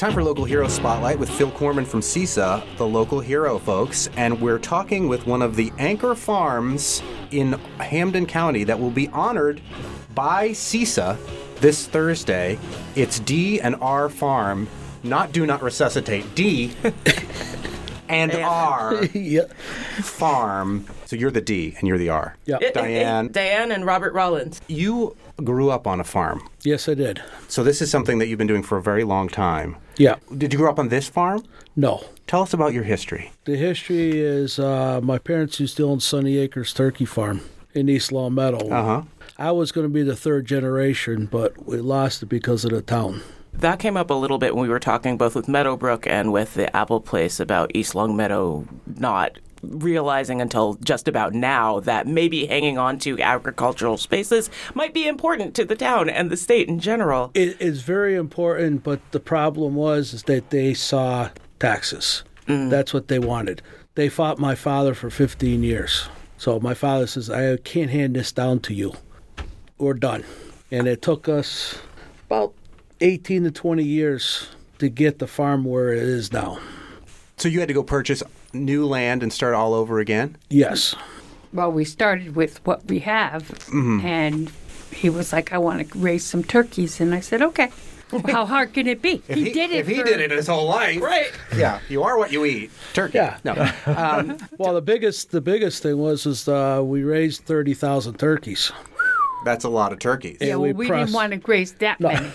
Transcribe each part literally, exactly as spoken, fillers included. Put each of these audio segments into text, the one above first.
Time for Local Hero Spotlight with Phil Corman from CISA, the local hero, folks. And we're talking with one of the anchor farms in Hampden County that will be honored by CISA this Thursday. It's D and R Farm, not Do Not Resuscitate, D and R yeah. Farm. So you're the D and you're the R. Yeah. Diane. Diane and Robert Rollins. You grew up on a farm. Yes, I did. So this is something that you've been doing for a very long time. Yeah. Did you grow up on this farm? No. Tell us about your history. The history is uh, my parents used to own Sunny Acres Turkey Farm in East Long Meadow. Uh-huh. I was going to be the third generation, but we lost it because of the town. That came up a little bit when we were talking both with Meadowbrook and with the Apple Place about East Long Meadow not realizing until just about now that maybe hanging on to agricultural spaces might be important to the town and the state in general. It is very important, but the problem was is that they saw taxes. Mm. That's what they wanted. They fought my father for fifteen years. So my father says, I can't hand this down to you. We're done. And it took us about eighteen to twenty years to get the farm where it is now. So you had to go purchase new land and start all over again? Yes. Well, we started with what we have, mm-hmm. and he was like, I want to raise some turkeys. And I said, okay. How hard can it be? If he, he did it If for... he did it his whole life. Right. Yeah. You are what you eat. Turkey. Yeah. No. Um, well, the biggest the biggest thing was is uh, we raised thirty thousand turkeys. That's a lot of turkeys. Yeah, well, we we press- didn't want to raise that No. many.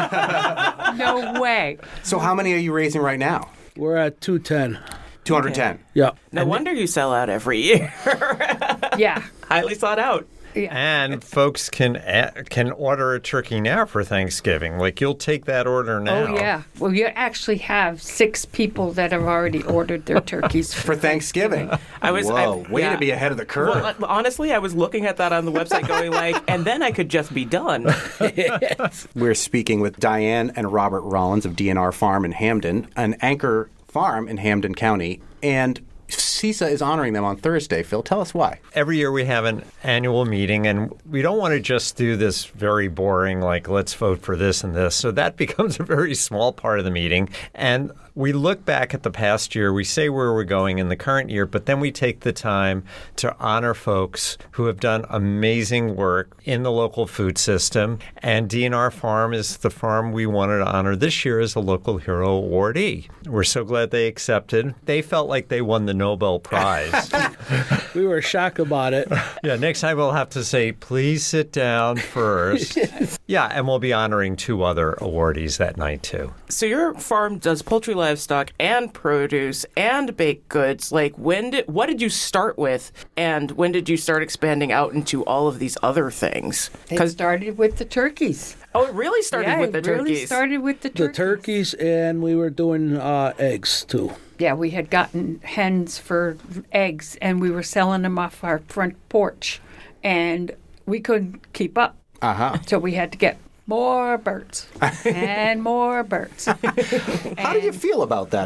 No way. So how many are you raising right now? We're at two ten. two hundred ten. Okay. Yeah. No wonder you sell out every year. Yeah. Highly sought out. Yeah. And folks can a- can order a turkey now for Thanksgiving. Like, you'll take that order now. Oh, yeah. Well, you actually have six people that have already ordered their turkeys For Thanksgiving. I was- Whoa, I- way yeah. to be ahead of the curve. Well, honestly, I was looking at that on the website going like, and then I could just be done. We're speaking with Diane and Robert Rollins of D and R Farm in Hampden, an anchor farm in Hampden County, and CISA is honoring them on Thursday. Phil, tell us why. Every year we have an annual meeting, and we don't want to just do this very boring, like, let's vote for this and this. So that becomes a very small part of the meeting. And we look back at the past year, we say where we're going in the current year, but then we take the time to honor folks who have done amazing work in the local food system. And D and R Farm is the farm we wanted to honor this year as a Local Hero awardee. We're so glad they accepted. They felt like they won the Nobel Prize. We were shocked about it. Yeah, next time we'll have to say, please sit down first. Yeah, and we'll be honoring two other awardees that night, too. So your farm does poultry, livestock, and produce, and baked goods. Like, when did what did you start with, and when did you start expanding out into all of these other things? It started with the turkeys. Oh, it really started yeah, with the it really turkeys. started with the The turkeys. turkeys, and we were doing uh, eggs, too. Yeah, we had gotten hens for eggs, and we were selling them off our front porch, and we couldn't keep up. Uh-huh. So we had to get more birds and more birds. How do you feel about that,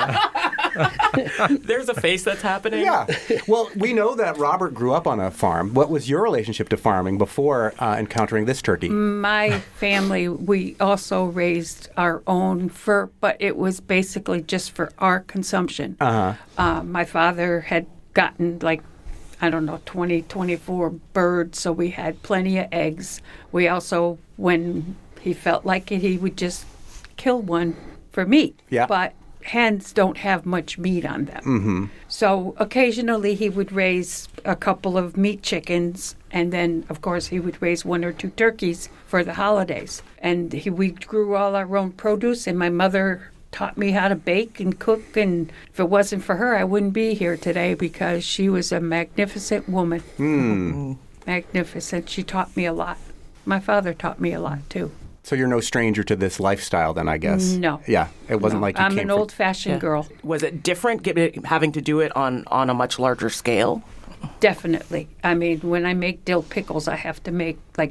Diane? There's a face that's happening. Yeah. Well, we know that Robert grew up on a farm. What was your relationship to farming before uh, encountering this turkey? My family, we also raised our own fur, but it was basically just for our consumption. Uh-huh. Uh, my father had gotten like, I don't know, twenty, twenty-four birds, so we had plenty of eggs. We also, when he felt like it, he would just kill one for meat. Yeah. But hens don't have much meat on them. Mm-hmm. So occasionally he would raise a couple of meat chickens, and then, of course, he would raise one or two turkeys for the holidays. And he, we grew all our own produce, and my mother taught me how to bake and cook, and if it wasn't for her, I wouldn't be here today because she was a magnificent woman. Mm. Magnificent. She taught me a lot. My father taught me a lot, too. So you're no stranger to this lifestyle then, I guess. No. Yeah. It wasn't No, like you I'm came an from... old-fashioned Yeah. girl. Was it different get it, having to do it on, on a much larger scale? Definitely. I mean, when I make dill pickles, I have to make like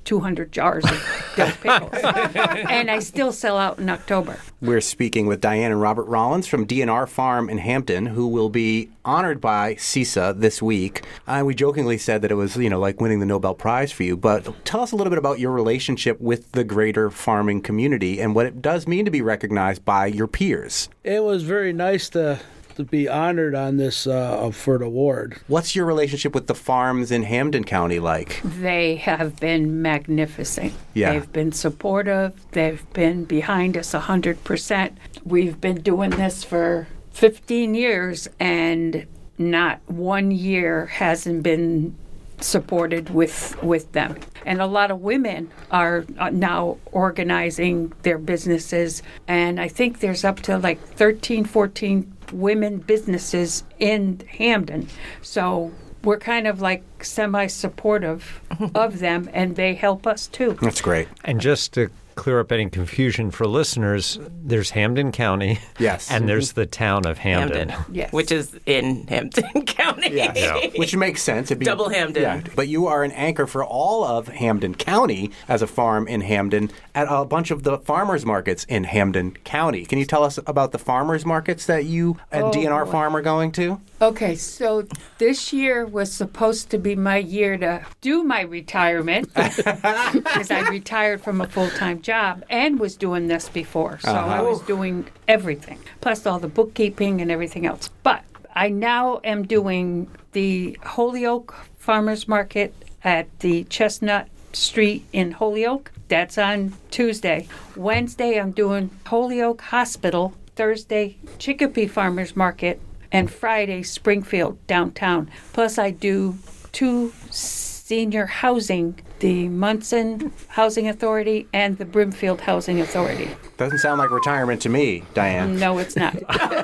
two hundred jars of dill pickles. And I still sell out in October. We're speaking with Diane and Robert Rollins from D N R Farm in Hampton, who will be honored by CISA this week. And we jokingly said that it was, you know, like winning the Nobel Prize for you. But tell us a little bit about your relationship with the greater farming community and what it does mean to be recognized by your peers. It was very nice to to be honored on this uh, for the award. What's your relationship with the farms in Hampden County like? They have been magnificent. Yeah. They've been supportive. They've been behind us one hundred percent. We've been doing this for fifteen years, and not one year hasn't been supported with with them. And a lot of women are now organizing their businesses, and I think there's up to like thirteen, fourteen women businesses in Hampden. So we're kind of like semi-supportive of them, and they help us too. That's great. And just to clear up any confusion for listeners, there's Hampden County. Yes. And there's the town of Hampden. Hampden, Yes. which is in Hampden County. Yes. Yeah. Which makes sense. It'd be, Double Hampden. Yeah. But you are an anchor for all of Hampden County as a farm in Hampden at a bunch of the farmers markets in Hampden County. Can you tell us about the farmers markets that you at Oh, D N R boy. Farm are going to? Okay, so this year was supposed to be my year to do my retirement because I retired from a full-time job and was doing this before. So Uh-huh. I was doing everything, plus all the bookkeeping and everything else. But I now am doing the Holyoke Farmers Market at the Chestnut Street in Holyoke. That's on Tuesday. Wednesday, I'm doing Holyoke Hospital. Thursday, Chicopee Farmers Market. And Friday, Springfield, downtown. Plus, I do two senior housing, the Munson Housing Authority and the Brimfield Housing Authority. Doesn't sound like retirement to me, Diane. No, it's not.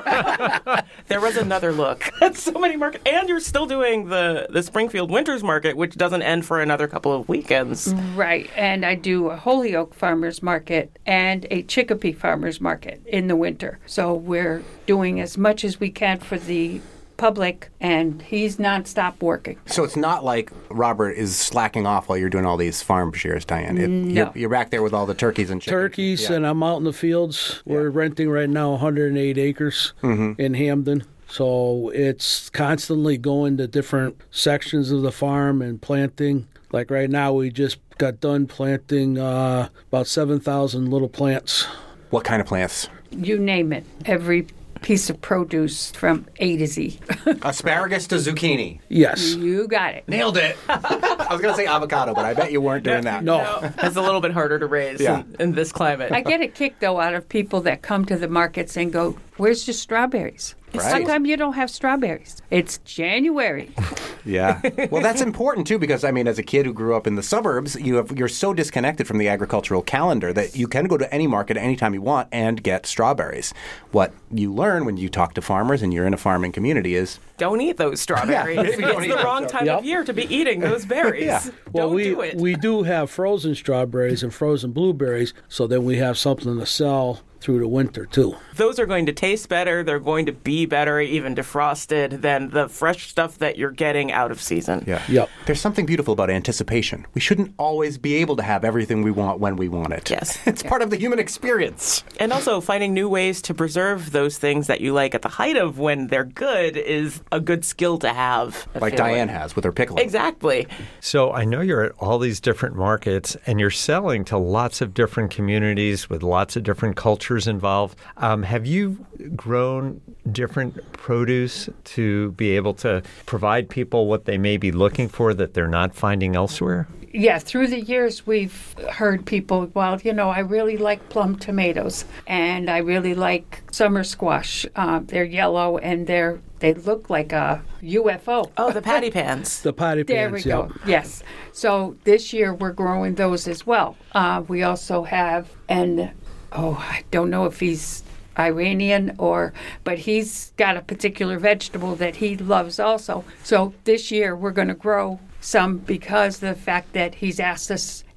There was another look at so many markets. And you're still doing the, the Springfield Winters Market, which doesn't end for another couple of weekends. Right. And I do a Holyoke Farmers Market and a Chicopee Farmers Market in the winter. So we're doing as much as we can for the public, and he's nonstop working. So it's not like Robert is slacking off while you're doing all these farm shares, Diane. It, No. you're, you're back there with all the turkeys and chickens. Turkeys, Yeah. and I'm out in the fields. We're renting right now one hundred eight acres in Hampden. So it's constantly going to different sections of the farm and planting. Like right now, we just got done planting uh, about seven thousand little plants. What kind of plants? You name it. Every piece of produce from A to Z. Asparagus to zucchini. Yes. You got it. Nailed it. I was going to say avocado, but I bet you weren't doing that. No. It's a little bit harder to raise Yeah. in, in this climate. I get a kick, though, out of people that come to the markets and go, where's your strawberries? Right. How come you don't have strawberries? It's January. Yeah. Well, that's important, too, because, I mean, as a kid who grew up in the suburbs, you have, you're so disconnected from the agricultural calendar that you can go to any market anytime you want and get strawberries. What you learn when you talk to farmers and you're in a farming community is Don't eat those strawberries. Yeah, maybe don't It's eat the those wrong time Yep. of year to be eating those berries. Yeah. Well, Don't we do it. we do have frozen strawberries and frozen blueberries, so then we have something to sell through the winter too. Those are going to taste better. They're going to be better, even defrosted, than the fresh stuff that you're getting out of season. Yeah. Yep. There's something beautiful about anticipation. We shouldn't always be able to have everything we want when we want it. Yes. It's part of the human experience. And also, finding new ways to preserve those things that you like at the height of when they're good is a good skill to have. I Like feel Diane has with her pickling. Exactly. So I know you're at all these different markets and you're selling to lots of different communities with lots of different cultures involved. Um, have you grown different produce to be able to provide people what they may be looking for that they're not finding elsewhere? Yeah, through the years, we've heard people, well, you know, I really like plum tomatoes, and I really like summer squash. Uh, they're yellow, and they're they look like a U F O. Oh, the patty pans. The potty There pans, we go. yep. Yes. So this year we're growing those as well. Uh, we also have an, oh, I don't know if he's Iranian or, but he's got a particular vegetable that he loves also. So this year we're going to grow some because of the fact that he's asked us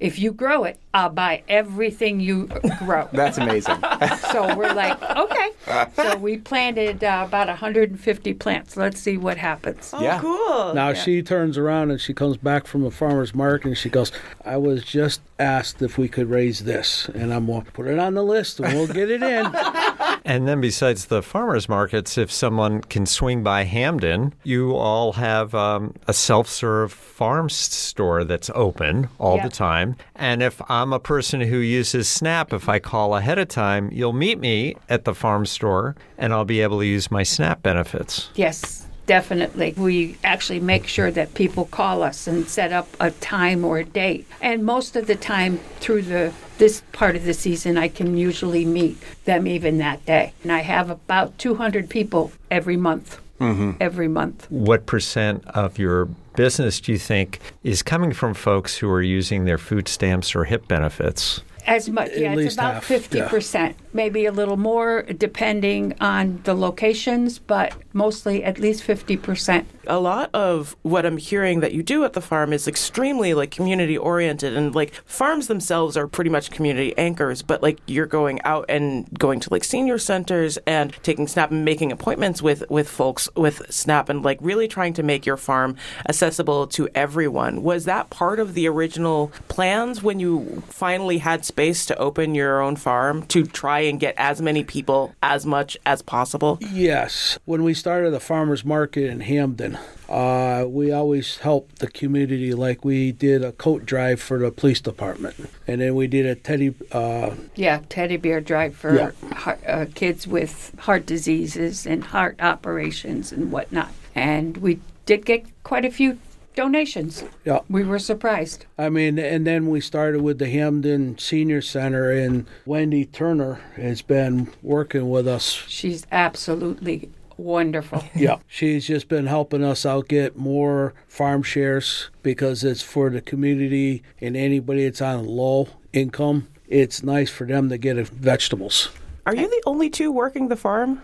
if you grow it, I'll buy everything you grow. That's amazing. So we're like, okay. So we planted uh, about one hundred fifty plants. Let's see what happens. Oh, Yeah. cool. Now Yeah. she turns around and she comes back from a farmer's market and she goes, I was just asked if we could raise this. And I'm going to put it on the list and we'll get it in. And then besides the farmers markets, if someone can swing by Hamden, you all have um, a self-serve farm s- store that's open all Yeah. the time. And if I'm a person who uses SNAP, if I call ahead of time, you'll meet me at the farm store and I'll be able to use my SNAP benefits. Yes, definitely. We actually make sure that people call us and set up a time or a date. And most of the time through the this part of the season, I can usually meet them even that day. And I have about two hundred people every month. Mm-hmm. Every month. What percent of your business do you think is coming from folks who are using their food stamps or HIP benefits? As much, At yeah, it's least about half, fifty percent, maybe a little more depending on the locations, but mostly at least fifty percent. A lot of what I'm hearing that you do at the farm is extremely like community oriented, and like farms themselves are pretty much community anchors, but like you're going out and going to like senior centers and taking SNAP and making appointments with with folks with SNAP and like really trying to make your farm accessible to everyone. Was that part of the original plans when you finally had space to open your own farm to try and get as many people as much as possible? Yes. When we started the farmer's market in Hamden, uh, we always helped the community. Like we did a coat drive for the police department. And then we did a teddy... Uh, Yeah, teddy bear drive for Yeah. heart, uh, kids with heart diseases and heart operations and whatnot. And we did get quite a few donations. yeah. We were surprised. I mean, and then we started with the Hamden Senior Center, and Wendy Turner has been working with us. She's absolutely wonderful. Yeah. She's just been helping us out get more farm shares because it's for the community and anybody that's on low income. It's nice for them to get vegetables. Are you the only two working the farm?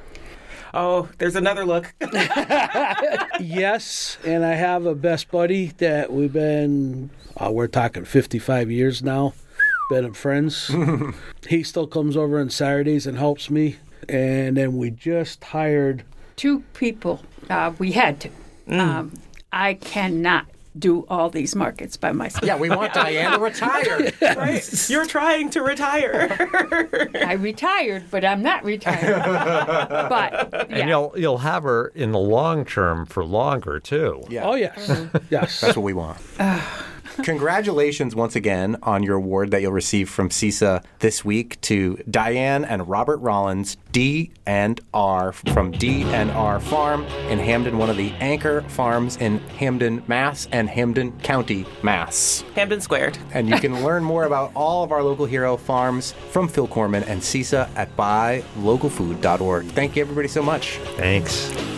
Oh, there's another look. Yes, and I have a best buddy that we've been, uh, we're talking fifty-five years now, been friends. He still comes over on Saturdays and helps me. And then we just hired... Two people, uh, we had to. Um, I cannot do all these markets by myself. Yeah, we want Diane to retire. Right? You're trying to retire. I retired, but I'm not retired. But, yeah. And you'll you'll have her in the long term for longer too. Yeah. Oh, yes. Yes. That's what we want. Congratulations once again on your award that you'll receive from CISA this week to Diane and Robert Rollins, D and R from D and R Farm in Hamden, one of the anchor farms in Hamden, Mass and Hamden County, Mass. Hamden Squared. And you can learn more about all of our local hero farms from Phil Corman and CISA at buy local food dot org. Thank you everybody so much. Thanks.